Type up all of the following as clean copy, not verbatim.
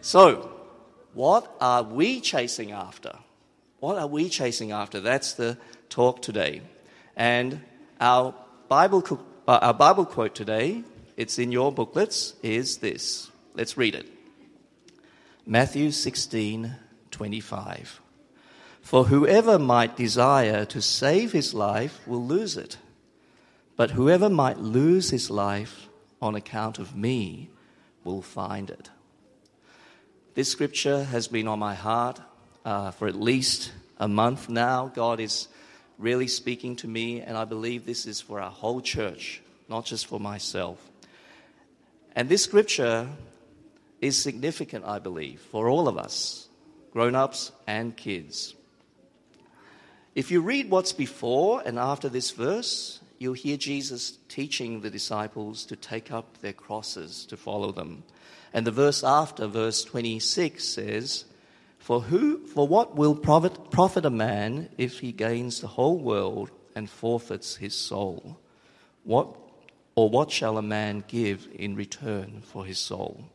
So, what are we chasing after? What are we chasing after? That's the talk today. And our Bible quote today, it's in your booklets, is this. Let's read it. Matthew 16:25. For whoever might desire to save his life will lose it, but whoever might lose his life on account of me will find it. This scripture has been on my heart for at least a month now. God is really speaking to me, and I believe this is for our whole church, not just for myself. And this scripture is significant, I believe, for all of us, grown-ups and kids. If you read what's before and after this verse, you'll hear Jesus teaching the disciples to take up their crosses to follow them. And the verse after, verse 26, says, For what will profit a man if he gains the whole world and forfeits his soul? What shall a man give in return for his soul?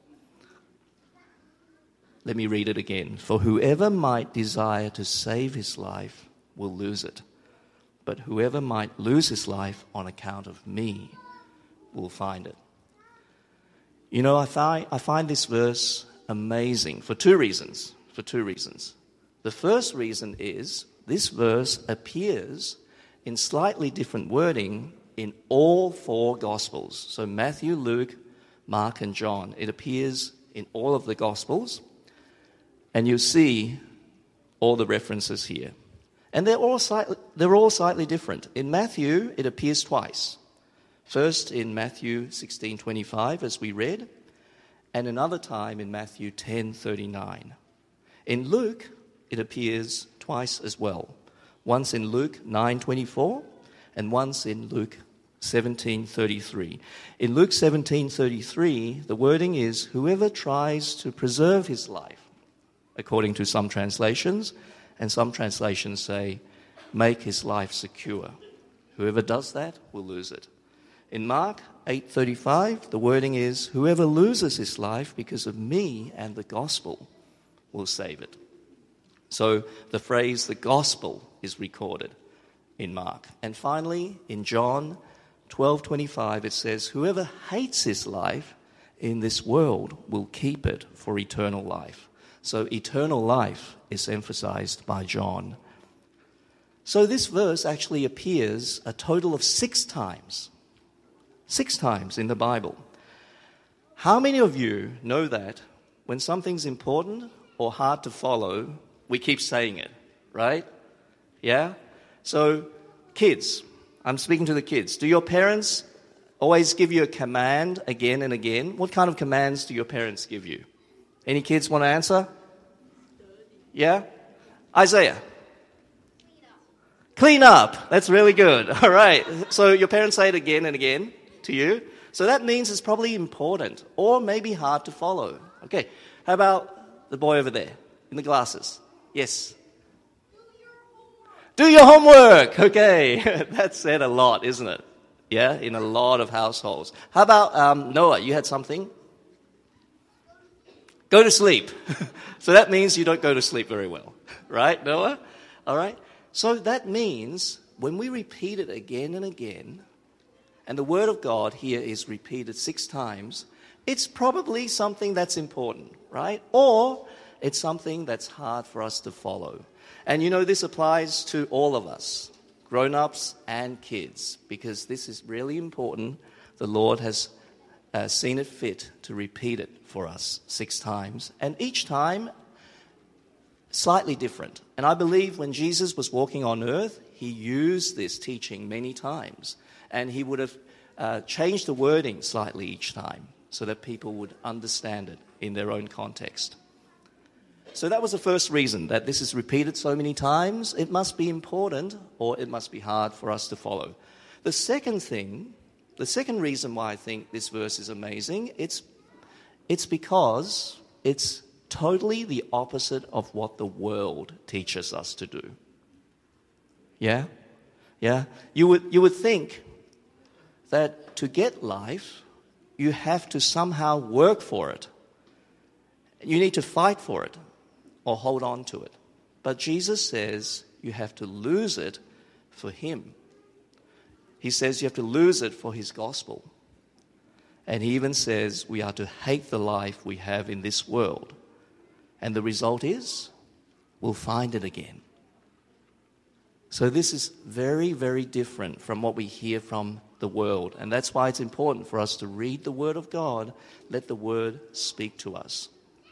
Let me read it again. For whoever might desire to save his life will lose it, but whoever might lose his life on account of me will find it. You know, I find this verse amazing for two reasons. The first reason is this verse appears in slightly different wording in all four Gospels. So Matthew, Luke, Mark, and John. It appears in all of the Gospels. And you see all the references here. And they're all slightly different. In Matthew, it appears twice. First in Matthew 16:25, as we read, and another time in Matthew 10:39. In Luke, it appears twice as well. Once in Luke 9:24 and once in Luke 17:33. In Luke 17:33, the wording is, whoever tries to preserve his life, according to some translations, and some translations say, make his life secure. Whoever does that will lose it. In Mark 8:35, the wording is, whoever loses his life because of me and the gospel will save it. So the phrase, the gospel, is recorded in Mark. And finally, in John 12:25, it says, whoever hates his life in this world will keep it for eternal life. So eternal life is emphasized by John. So this verse actually appears a total of 6 times. 6 times in the Bible. How many of you know that when something's important or hard to follow, we keep saying it, right? Yeah? So kids, I'm speaking to the kids. Do your parents always give you a command again and again? What kind of commands do your parents give you? Any kids want to answer? Yeah? Isaiah? Clean up. That's really good. All right. So your parents say it again and again to you. So that means it's probably important or maybe hard to follow. Okay. How about the boy over there in the glasses? Yes. Do your homework. Okay. That's said a lot, isn't it? Yeah, in a lot of households. How about Noah? You had something? Go to sleep. So that means you don't go to sleep very well. Right, Noah? All right. So that means when we repeat it again and again, and the word of God here is repeated 6 times, it's probably something that's important, right? Or it's something that's hard for us to follow. And you know, this applies to all of us, grown-ups and kids, because this is really important. The Lord has seen it fit to repeat it for us 6 times, and each time slightly different. And I believe when Jesus was walking on earth, he used this teaching many times, and he would have changed the wording slightly each time so that people would understand it in their own context. So that was the first reason, that this is repeated so many times. It must be important or it must be hard for us to follow. The second reason why I think this verse is amazing, it's because it's totally the opposite of what the world teaches us to do. Yeah? Yeah? You would think that to get life, you have to somehow work for it. You need to fight for it or hold on to it. But Jesus says you have to lose it for him. He says you have to lose it for his gospel. And he even says we are to hate the life we have in this world. And the result is we'll find it again. So this is very, very different from what we hear from the world. And that's why it's important for us to read the Word of God, let the Word speak to us.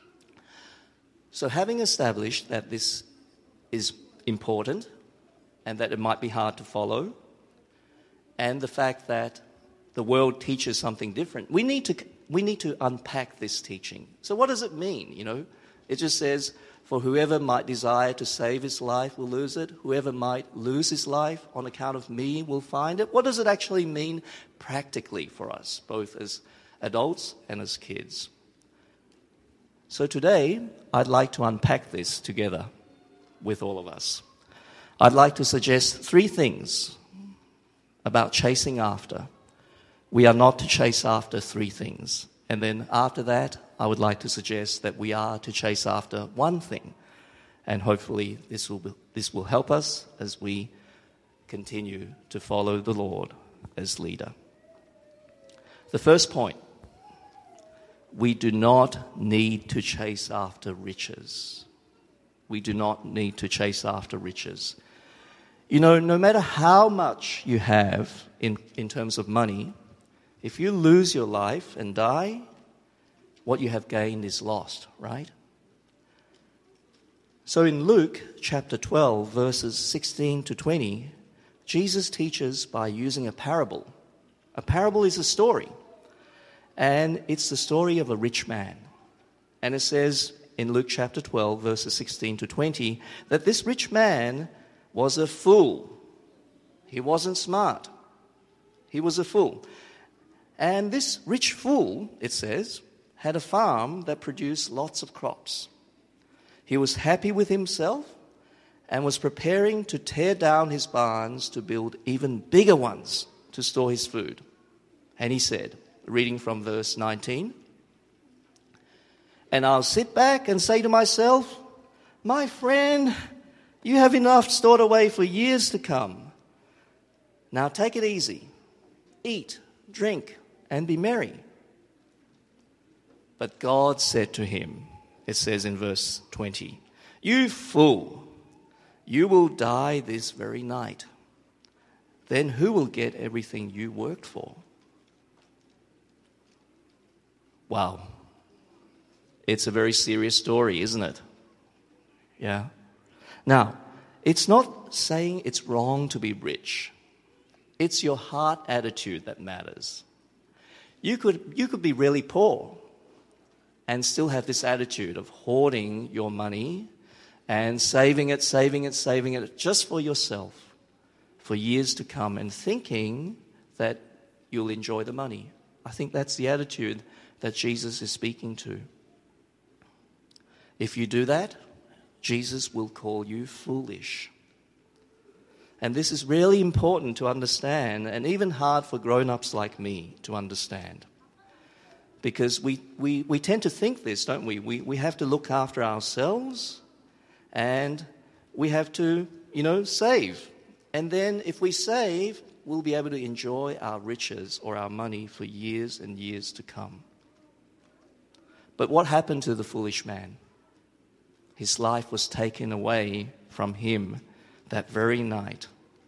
So having established that this is important and that it might be hard to follow, and the fact that the world teaches something different, we need to unpack this teaching. So what does it mean? It just says, for whoever might desire to save his life will lose it. Whoever might lose his life on account of me will find it. What does it actually mean practically for us, both as adults and as kids? So today, I'd like to unpack this together with all of us. I'd like to suggest 3 things about chasing after. We are not to chase after 3 things. And then after that, I would like to suggest that we are to chase after 1 thing. And hopefully this will help us as we continue to follow the Lord as leader. The first point, we do not need to chase after riches. We do not need to chase after riches. No matter how much you have in terms of money, if you lose your life and die, what you have gained is lost, right? So in Luke chapter 12, verses 16 to 20, Jesus teaches by using a parable. A parable is a story, and it's the story of a rich man. And it says in Luke chapter 12, verses 16 to 20, that this rich man was a fool. He wasn't smart. He was a fool. And this rich fool, it says, had a farm that produced lots of crops. He was happy with himself and was preparing to tear down his barns to build even bigger ones to store his food. And he said, reading from verse 19, "And I'll sit back and say to myself, my friend, you have enough stored away for years to come. Now take it easy, eat, drink, and be merry." But God said to him, it says in verse 20, "You fool, you will die this very night. Then who will get everything you worked for?" Wow. It's a very serious story, isn't it? Yeah. Now, it's not saying it's wrong to be rich. It's your heart attitude that matters. You could be really poor and still have this attitude of hoarding your money and saving it just for yourself for years to come and thinking that you'll enjoy the money. I think that's the attitude that Jesus is speaking to. If you do that, Jesus will call you foolish. And this is really important to understand, and even hard for grown-ups like me to understand. Because we tend to think this, don't we? We have to look after ourselves, and we have to, save. And then if we save, we'll be able to enjoy our riches or our money for years and years to come. But what happened to the foolish man? His life was taken away from him that very night.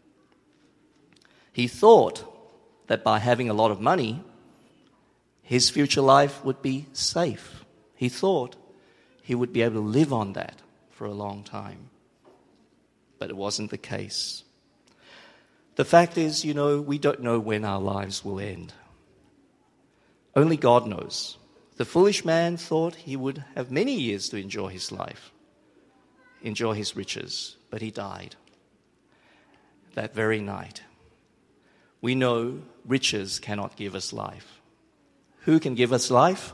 He thought that by having a lot of money, his future life would be safe. He thought he would be able to live on that for a long time. But it wasn't the case. The fact is, we don't know when our lives will end. Only God knows. The foolish man thought he would have many years to enjoy his life, enjoy his riches, but he died that very night. We know riches cannot give us life. Who can give us life?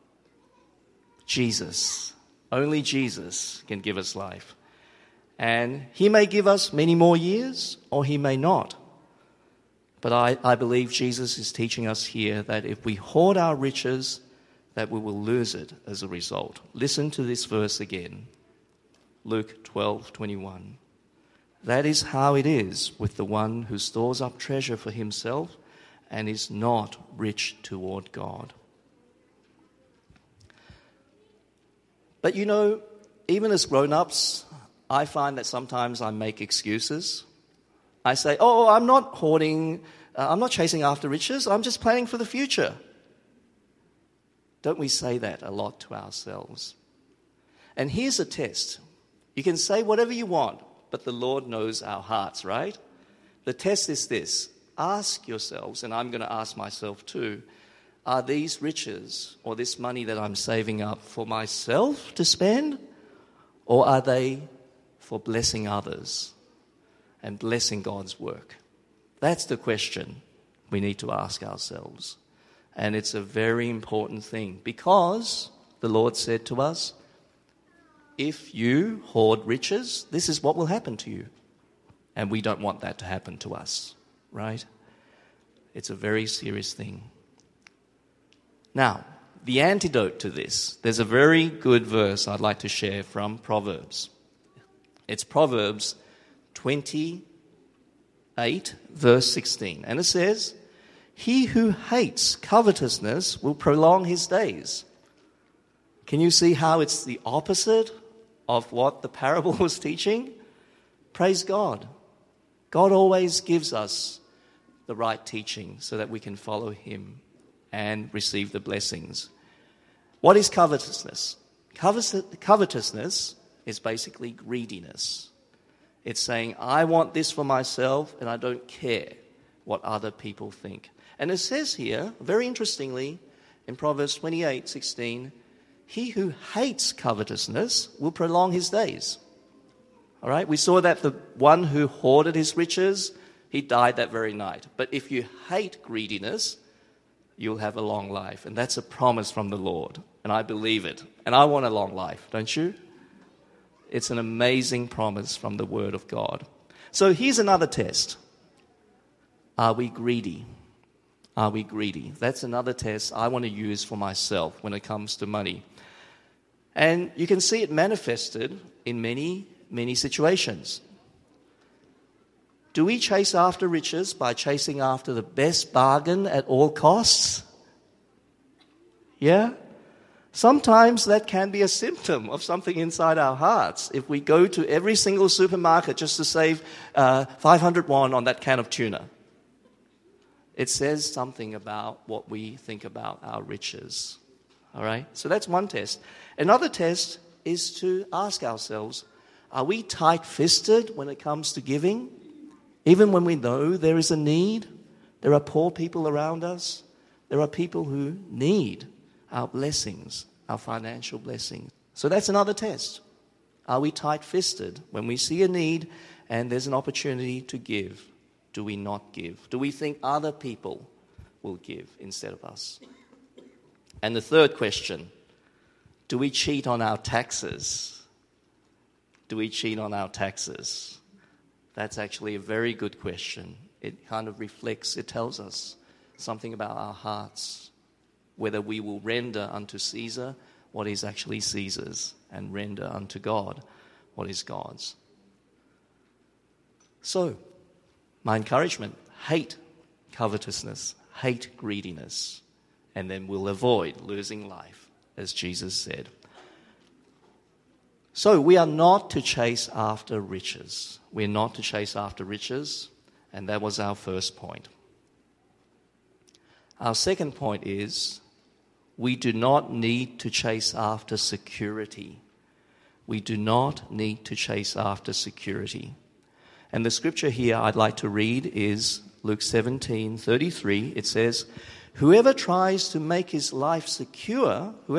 Jesus. Only Jesus can give us life. And he may give us many more years, or he may not. But I believe Jesus is teaching us here that if we hoard our riches, that we will lose it as a result. Listen to this verse again. Luke 12:21. That is how it is with the one who stores up treasure for himself and is not rich toward God. But you know, even as grown-ups, I find that sometimes I make excuses. I say, I'm not hoarding, I'm not chasing after riches, I'm just planning for the future. Don't we say that a lot to ourselves? And here's a test. You can say whatever you want, but the Lord knows our hearts, right? The test is this. Ask yourselves, and I'm going to ask myself too, are these riches or this money that I'm saving up for myself to spend, or are they for blessing others and blessing God's work? That's the question we need to ask ourselves. And it's a very important thing because the Lord said to us, if you hoard riches, this is what will happen to you. And we don't want that to happen to us, right? It's a very serious thing. Now, the antidote to this, there's a very good verse I'd like to share from Proverbs. It's Proverbs 28, verse 16. And it says, he who hates covetousness will prolong his days. Can you see how it's the opposite of what the parable was teaching? Praise God. God always gives us the right teaching so that we can follow him and receive the blessings. What is covetousness? Covetousness is basically greediness. It's saying, I want this for myself and I don't care what other people think. And it says here, very interestingly, in Proverbs 28:16, he who hates covetousness will prolong his days. All right, we saw that the one who hoarded his riches, he died that very night. But if you hate greediness, you'll have a long life. And that's a promise from the Lord. And I believe it. And I want a long life, don't you? It's an amazing promise from the Word of God. So here's another test. Are we greedy? Are we greedy? That's another test I want to use for myself when it comes to money. And you can see it manifested in many, many situations. Do we chase after riches by chasing after the best bargain at all costs? Yeah? Sometimes that can be a symptom of something inside our hearts. If we go to every single supermarket just to save 500 won on that can of tuna, it says something about what we think about our riches. All right? So that's one test. Another test is to ask ourselves, are we tight-fisted when it comes to giving? Even when we know there is a need, there are poor people around us, there are people who need our blessings, our financial blessings. So that's another test. Are we tight-fisted when we see a need and there's an opportunity to give? Do we not give? Do we think other people will give instead of us? And the third question, do we cheat on our taxes? Do we cheat on our taxes? That's actually a very good question. It kind of reflects, it tells us something about our hearts, whether we will render unto Caesar what is actually Caesar's and render unto God what is God's. So, my encouragement, hate covetousness, hate greediness, and then we'll avoid losing life, as Jesus said. So we are not to chase after riches. We're not to chase after riches, and that was our first point. Our second point is we do not need to chase after security. We do not need to chase after security. And the scripture here I'd like to read is Luke 17:33. It says, whoever tries to make his life secure will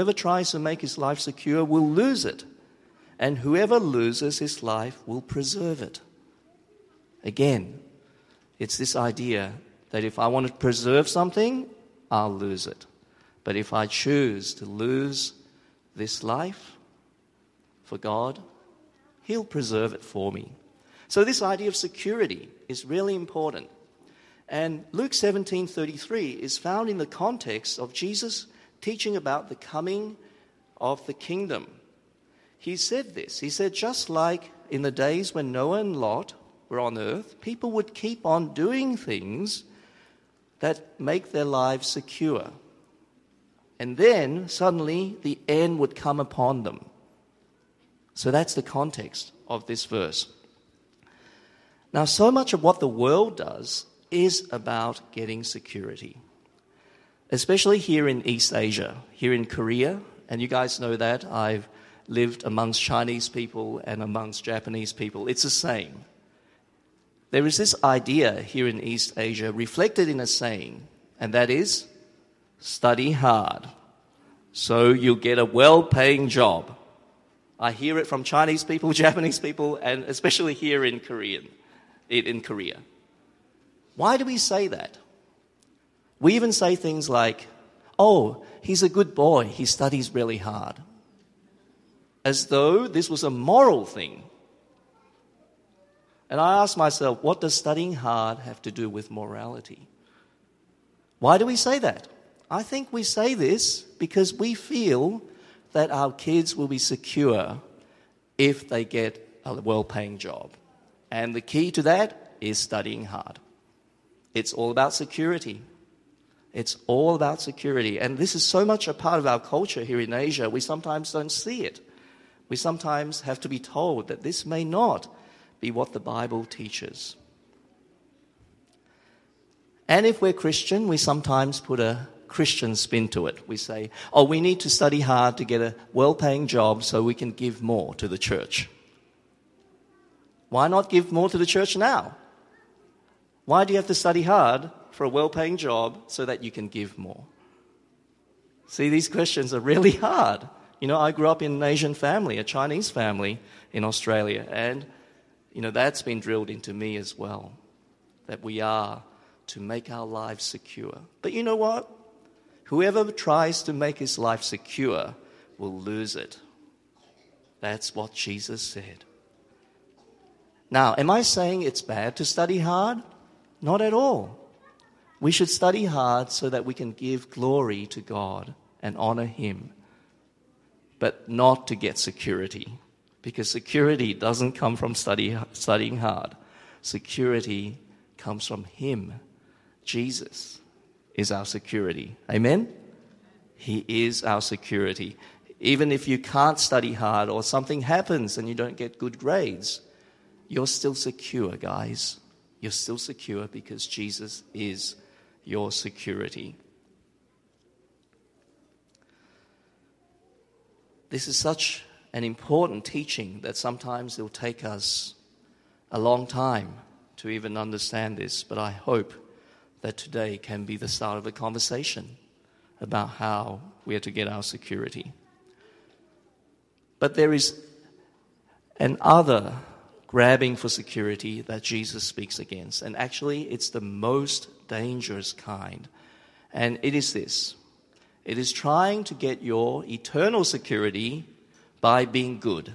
lose it. And whoever loses his life will preserve it. Again, it's this idea that if I want to preserve something, I'll lose it. But if I choose to lose this life for God, He'll preserve it for me. So this idea of security is really important. And Luke 17:33 is found in the context of Jesus teaching about the coming of the kingdom. He said this. He said, just like in the days when Noah and Lot were on earth, people would keep on doing things that make their lives secure. And then suddenly the end would come upon them. So that's the context of this verse. Now, so much of what the world does is about getting security, especially here in East Asia, here in Korea. And you guys know that. I've lived amongst Chinese people and amongst Japanese people. It's the same. There is this idea here in East Asia reflected in a saying, and that is, study hard, so you'll get a well-paying job. I hear it from Chinese people, Japanese people, and especially here in Korea. Why do we say that? We even say things like, oh, he's a good boy, he studies really hard. As though this was a moral thing. And I ask myself, what does studying hard have to do with morality? Why do we say that? I think we say this because we feel that our kids will be secure if they get a well-paying job. And the key to that is studying hard. It's all about security. It's all about security. And this is so much a part of our culture here in Asia, we sometimes don't see it. We sometimes have to be told that this may not be what the Bible teaches. And if we're Christian, we sometimes put a Christian spin to it. We say, oh, we need to study hard to get a well-paying job so we can give more to the church. Why not give more to the church now? Why do you have to study hard for a well-paying job so that you can give more? See, these questions are really hard. You know, I grew up in an Asian family, a Chinese family in Australia, and, you know, that's been drilled into me as well, that we are to make our lives secure. But you know what? Whoever tries to make his life secure will lose it. That's what Jesus said. Now, am I saying it's bad to study hard? Not at all. We should study hard so that we can give glory to God and honor Him, but not to get security, because security doesn't come from studying hard. Security comes from Him. Jesus is our security. Amen? He is our security. Even if you can't study hard or something happens and you don't get good grades, you're still secure, guys. You're still secure because Jesus is your security. This is such an important teaching that sometimes it'll take us a long time to even understand this, but I hope that today can be the start of a conversation about how we are to get our security. But there is an other grabbing for security that Jesus speaks against, and actually it's the most dangerous kind. And it is this. It is trying to get your eternal security by being good.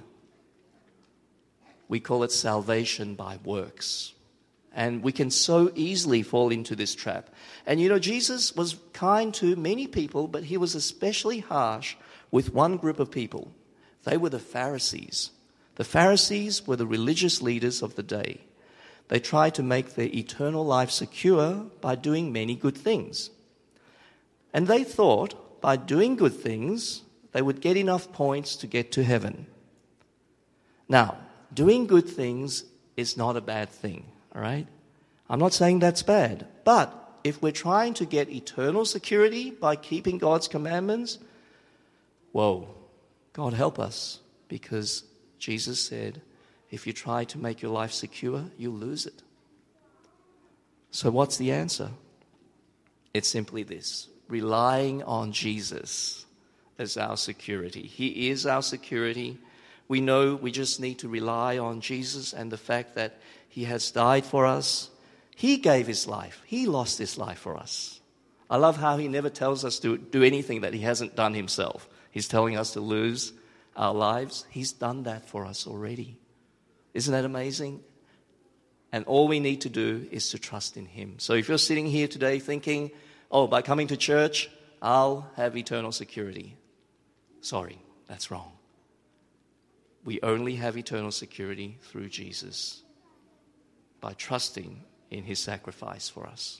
We call it salvation by works. And we can so easily fall into this trap. And you know, Jesus was kind to many people, but he was especially harsh with one group of people. They were the Pharisees. The Pharisees were the religious leaders of the day. They tried to make their eternal life secure by doing many good things. And they thought by doing good things, they would get enough points to get to heaven. Now, doing good things is not a bad thing, all right? I'm not saying that's bad. But if we're trying to get eternal security by keeping God's commandments, whoa, God help us, because Jesus said, if you try to make your life secure, you'll lose it. So what's the answer? It's simply this: relying on Jesus as our security. He is our security. We know we just need to rely on Jesus and the fact that He has died for us. He gave His life. He lost His life for us. I love how He never tells us to do anything that He hasn't done Himself. He's telling us to lose our lives. He's done that for us already. Isn't that amazing? And all we need to do is to trust in Him. So if you're sitting here today thinking, oh, by coming to church, I'll have eternal security. Sorry, that's wrong. We only have eternal security through Jesus, by trusting in his sacrifice for us.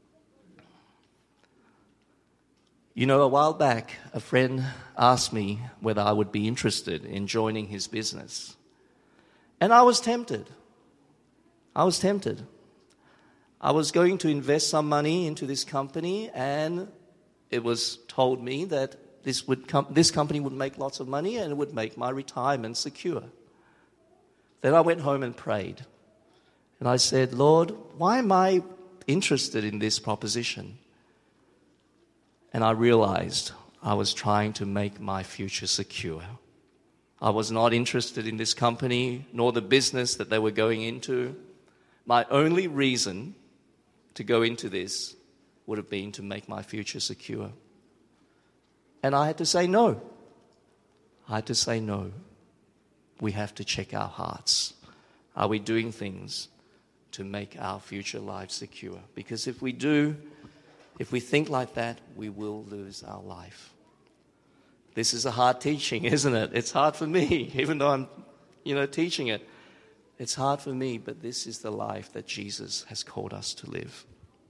You know, a while back, a friend asked me whether I would be interested in joining his business. And I was tempted. I was going to invest some money into this company, and it was told me that this company would make lots of money and it would make my retirement secure. Then I went home and prayed. And I said, Lord, why am I interested in this proposition? And I realized I was trying to make my future secure. I was not interested in this company, nor the business that they were going into. My only reason to go into this would have been to make my future secure. And I had to say no. We have to check our hearts. Are we doing things to make our future lives secure? Because if we do, if we think like that, we will lose our life. This is a hard teaching, isn't it? It's hard for me, even though I'm, teaching it. It's hard for me, but this is the life that Jesus has called us to live.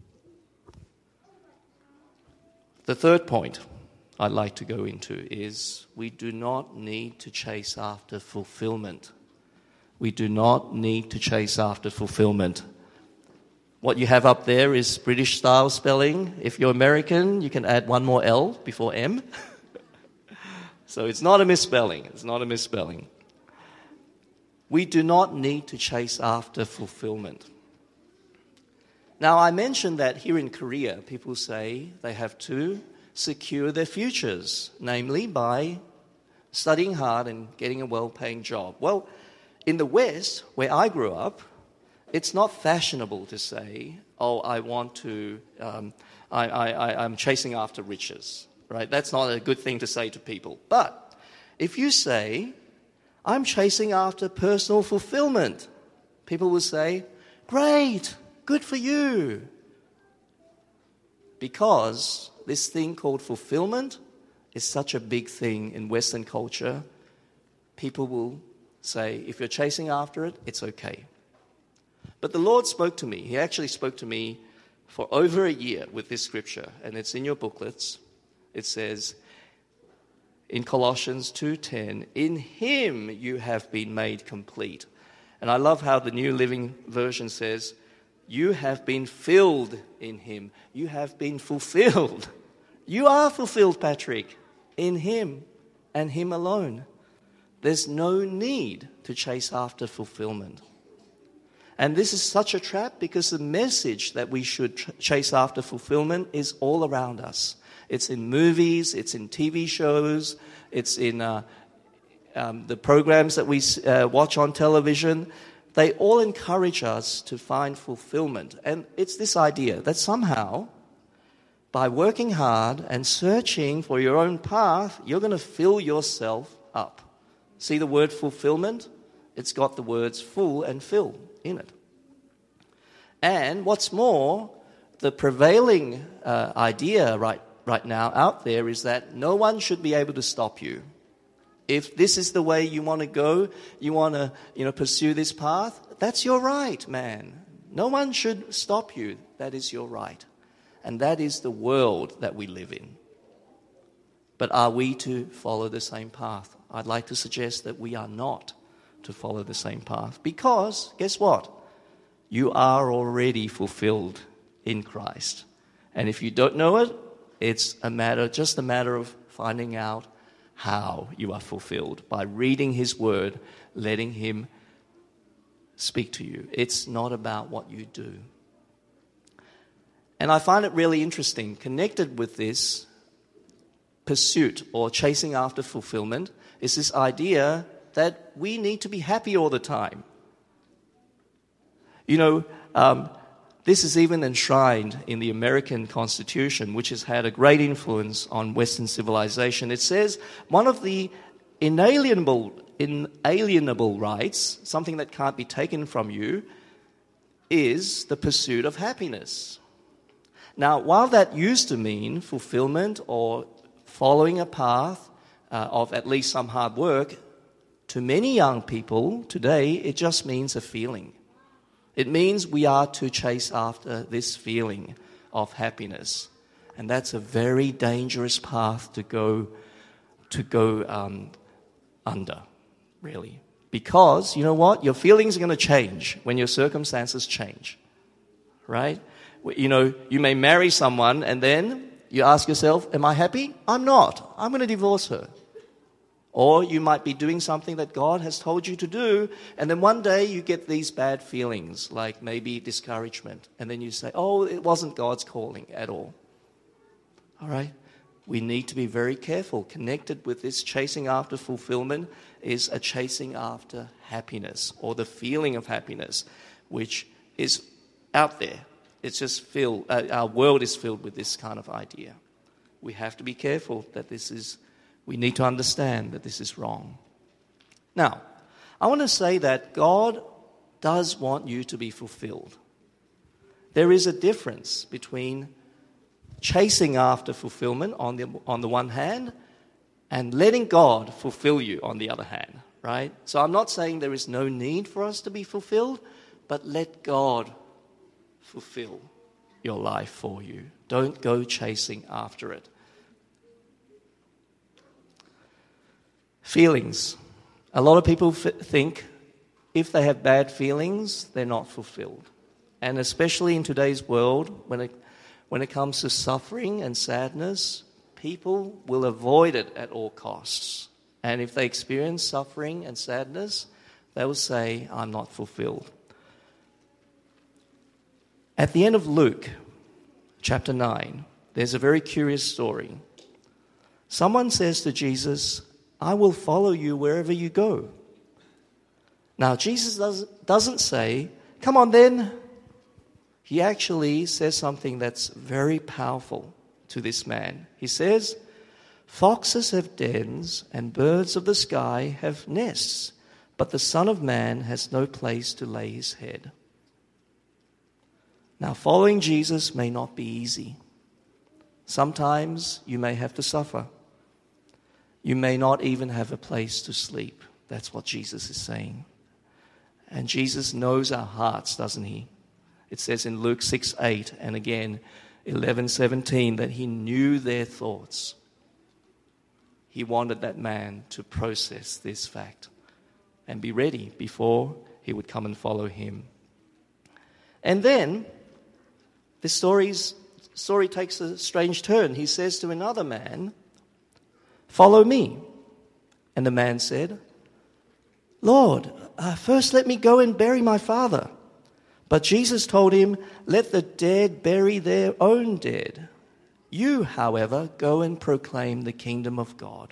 The third point I'd like to go into is we do not need to chase after fulfillment. We do not need to chase after fulfillment. What you have up there is British style spelling. If you're American, you can add one more L before M. So it's not a misspelling. We do not need to chase after fulfillment. Now, I mentioned that here in Korea, people say they have to secure their futures, namely by studying hard and getting a well-paying job. Well, in the West, where I grew up, it's not fashionable to say, I'm chasing after riches, right? That's not a good thing to say to people. But if you say, I'm chasing after personal fulfillment, people will say, great, good for you. Because this thing called fulfillment is such a big thing in Western culture, people will say, if you're chasing after it, it's okay. But the Lord spoke to me. He actually spoke to me for over a year with this scripture, and it's in your booklets. It says in Colossians 2:10, in him you have been made complete. And I love how the New Living Version says, you have been filled in him. You have been fulfilled. You are fulfilled, Patrick, in him and him alone. There's no need to chase after fulfillment. And this is such a trap because the message that we should chase after fulfillment is all around us. It's in movies, it's in TV shows, it's in the programs that we watch on television. They all encourage us to find fulfillment. And it's this idea that somehow, by working hard and searching for your own path, you're going to fill yourself up. See the word fulfillment? It's got the words full and fill in it. And what's more, the prevailing idea right now out there is that no one should be able to stop you. If this is the way you want to go, you want to pursue this path, that's your right, man. No one should stop you. That is your right. And that is the world that we live in. But are we to follow the same path? I'd like to suggest that we are not to follow the same path. Because, guess what? You are already fulfilled in Christ. And if you don't know it, it's just a matter of finding out how you are fulfilled by reading his word, letting him speak to you. It's not about what you do. And I find it really interesting, connected with this pursuit or chasing after fulfillment, is this idea that we need to be happy all the time. This is even enshrined in the American Constitution, which has had a great influence on Western civilization. It says one of the inalienable rights, something that can't be taken from you, is the pursuit of happiness. Now, while that used to mean fulfillment or following a path of at least some hard work, to many young people today, it just means a feeling. It means we are to chase after this feeling of happiness. And that's a very dangerous path to go under, really. Because, you know what? Your feelings are going to change when your circumstances change, right? You know, you may marry someone and then you ask yourself, am I happy? I'm not. I'm going to divorce her. Or you might be doing something that God has told you to do, and then one day you get these bad feelings, like maybe discouragement. And then you say, oh, it wasn't God's calling at all. All right? We need to be very careful. Connected with this chasing after fulfillment is a chasing after happiness, or the feeling of happiness, which is out there. It's just filled, our world is filled with this kind of idea. We have to be careful that we need to understand that this is wrong. Now, I want to say that God does want you to be fulfilled. There is a difference between chasing after fulfillment on the one hand and letting God fulfill you on the other hand, right? So I'm not saying there is no need for us to be fulfilled, but let God fulfill your life for you. Don't go chasing after it. Feelings. A lot of people think if they have bad feelings, they're not fulfilled. And especially in today's world, when it comes to suffering and sadness, people will avoid it at all costs. And if they experience suffering and sadness, they will say, I'm not fulfilled. At the end of Luke, chapter 9, there's a very curious story. Someone says to Jesus, I will follow you wherever you go. Now, Jesus doesn't say, come on then. He actually says something that's very powerful to this man. He says, foxes have dens and birds of the sky have nests, but the Son of Man has no place to lay his head. Now, following Jesus may not be easy. Sometimes you may have to suffer. You may not even have a place to sleep. That's what Jesus is saying. And Jesus knows our hearts, doesn't he? It says in Luke 6:8 and again 11:17 that he knew their thoughts. He wanted that man to process this fact and be ready before he would come and follow him. And then the story takes a strange turn. He says to another man, follow me. And the man said, Lord, first let me go and bury my father. But Jesus told him, let the dead bury their own dead. You, however, go and proclaim the kingdom of God.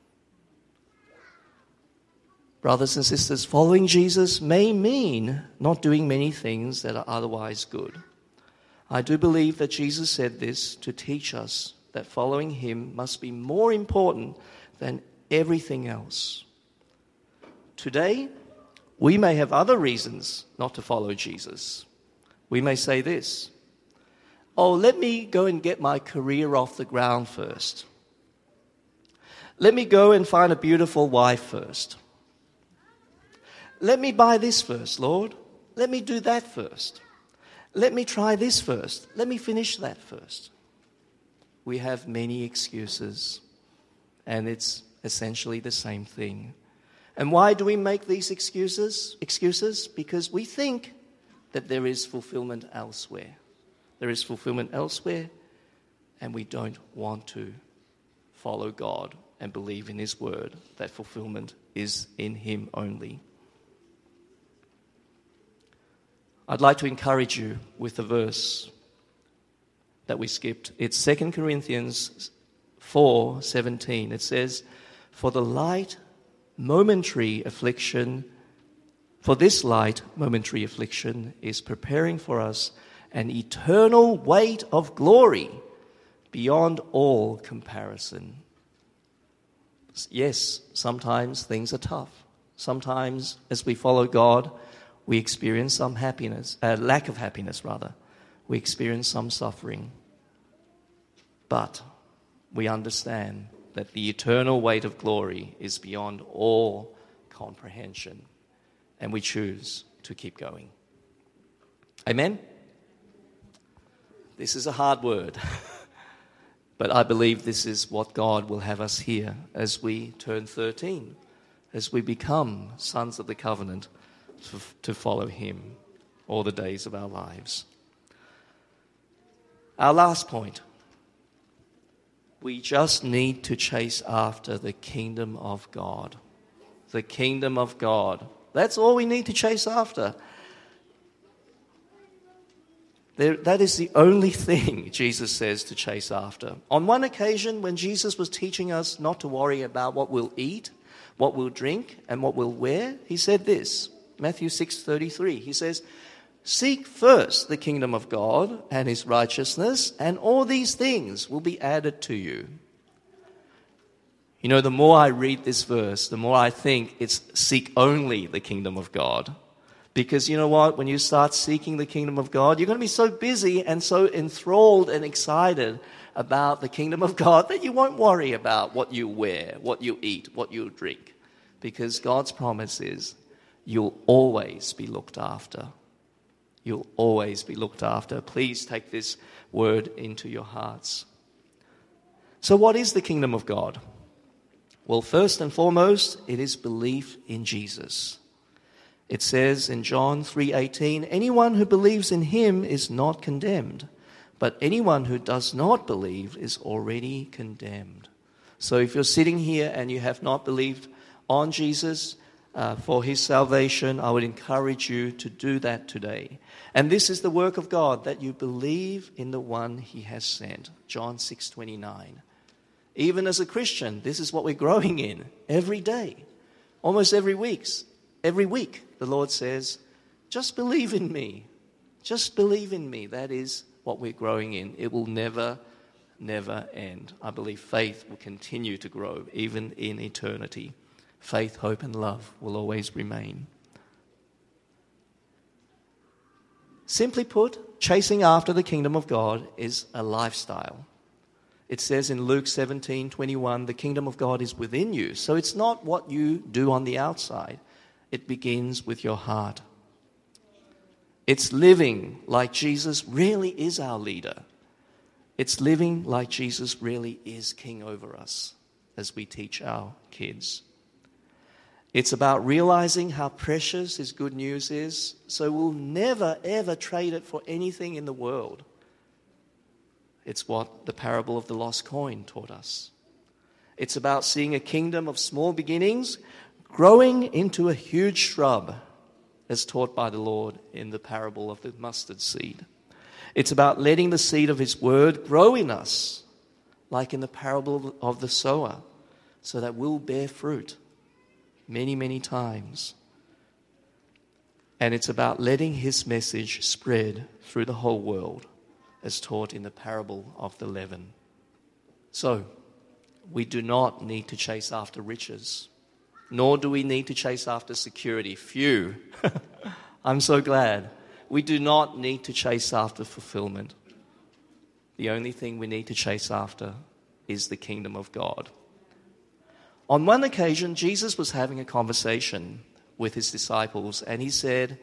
Brothers and sisters, following Jesus may mean not doing many things that are otherwise good. I do believe that Jesus said this to teach us that following him must be more important than everything else. Today, we may have other reasons not to follow Jesus. We may say this, oh, let me go and get my career off the ground first. Let me go and find a beautiful wife first. Let me buy this first, Lord. Let me do that first. Let me try this first. Let me finish that first. We have many excuses, and it's essentially the same thing. And why do we make these excuses? Because we think that there is fulfillment elsewhere. There is fulfillment elsewhere, and we don't want to follow God and believe in his word that fulfillment is in him only. I'd like to encourage you with the verse that we skipped. It's 2 Corinthians 4:17. It says, For this light momentary affliction is preparing for us an eternal weight of glory beyond all comparison. Yes, sometimes things are tough. Sometimes as we follow God, we experience some lack of happiness. We experience some suffering. But we understand that the eternal weight of glory is beyond all comprehension, and we choose to keep going. Amen? This is a hard word, but I believe this is what God will have us hear as we turn 13, as we become sons of the covenant to follow him all the days of our lives. Our last point. We just need to chase after the kingdom of God. The kingdom of God. That's all we need to chase after. That is the only thing Jesus says to chase after. On one occasion, when Jesus was teaching us not to worry about what we'll eat, what we'll drink, and what we'll wear, he said this, Matthew 6:33. He says, "Seek first the kingdom of God and his righteousness, and all these things will be added to you." You know, the more I read this verse, the more I think it's seek only the kingdom of God. Because you know what? When you start seeking the kingdom of God, you're going to be so busy and so enthralled and excited about the kingdom of God that you won't worry about what you wear, what you eat, what you drink. Because God's promise is you'll always be looked after. You'll always be looked after. Please take this word into your hearts. So what is the kingdom of God? Well, first and foremost, it is belief in Jesus. It says in John 3:18, "Anyone who believes in him is not condemned, but anyone who does not believe is already condemned." So if you're sitting here and you have not believed on Jesus for his salvation, I would encourage you to do that today. And this is the work of God, that you believe in the one he has sent. John 6:29. Even as a Christian, this is what we're growing in every day, almost every week. Every week, the Lord says, just believe in me. Just believe in me. That is what we're growing in. It will never, never end. I believe faith will continue to grow, even in eternity. Faith, hope, and love will always remain. Simply put, chasing after the kingdom of God is a lifestyle. It says in Luke 17:21, the kingdom of God is within you. So it's not what you do on the outside. It begins with your heart. It's living like Jesus really is our leader. It's living like Jesus really is king over us as we teach our kids. It's about realizing how precious his good news is, so we'll never, ever trade it for anything in the world. It's what the parable of the lost coin taught us. It's about seeing a kingdom of small beginnings growing into a huge shrub, as taught by the Lord in the parable of the mustard seed. It's about letting the seed of his word grow in us, like in the parable of the sower, so that we'll bear fruit many, many times. And it's about letting his message spread through the whole world, as taught in the parable of the leaven. So, we do not need to chase after riches, nor do we need to chase after security. Phew. I'm so glad. We do not need to chase after fulfillment. The only thing we need to chase after is the kingdom of God. On one occasion, Jesus was having a conversation with his disciples, and he said,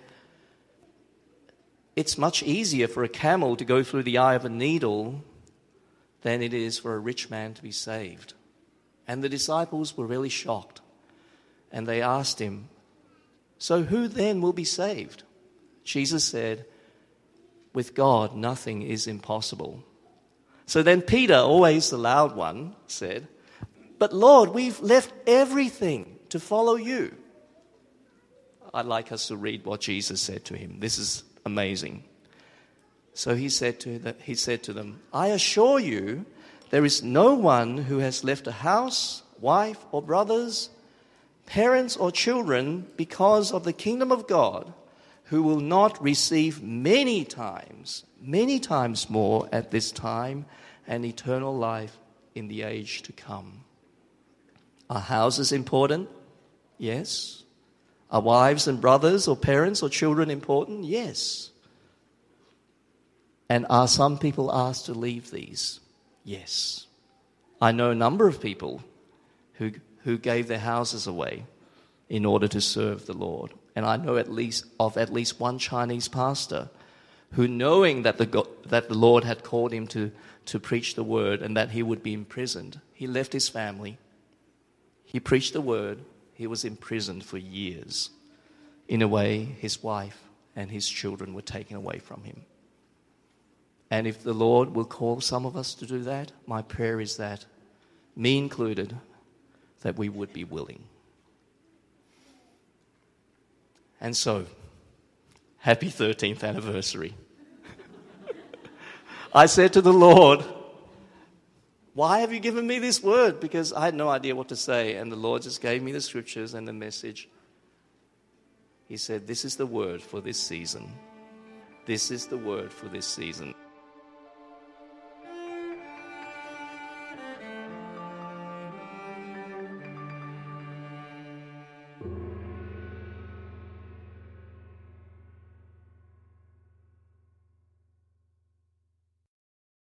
"It's much easier for a camel to go through the eye of a needle than it is for a rich man to be saved." And the disciples were really shocked. And they asked him, "So who then will be saved?" Jesus said, "With God, nothing is impossible." So then Peter, always the loud one, said, "But Lord, we've left everything to follow you." I'd like us to read what Jesus said to him. This is amazing. So he said to them, "I assure you, there is no one who has left a house, wife, or brothers, parents or children because of the kingdom of God, who will not receive many times more at this time and eternal life in the age to come." Are houses important? Yes. Are wives and brothers or parents or children important? Yes. And are some people asked to leave these? Yes. I know a number of people who gave their houses away in order to serve the Lord. And I know at least one Chinese pastor who, knowing that the Lord had called him to preach the word and that he would be imprisoned, he left his family. He preached the word. He was imprisoned for years. In a way, his wife and his children were taken away from him. And if the Lord will call some of us to do that, my prayer is that, me included, that we would be willing. And so, happy 13th anniversary. I said to the Lord, why have you given me this word? Because I had no idea what to say. And the Lord just gave me the scriptures and the message. He said, this is the word for this season. This is the word for this season.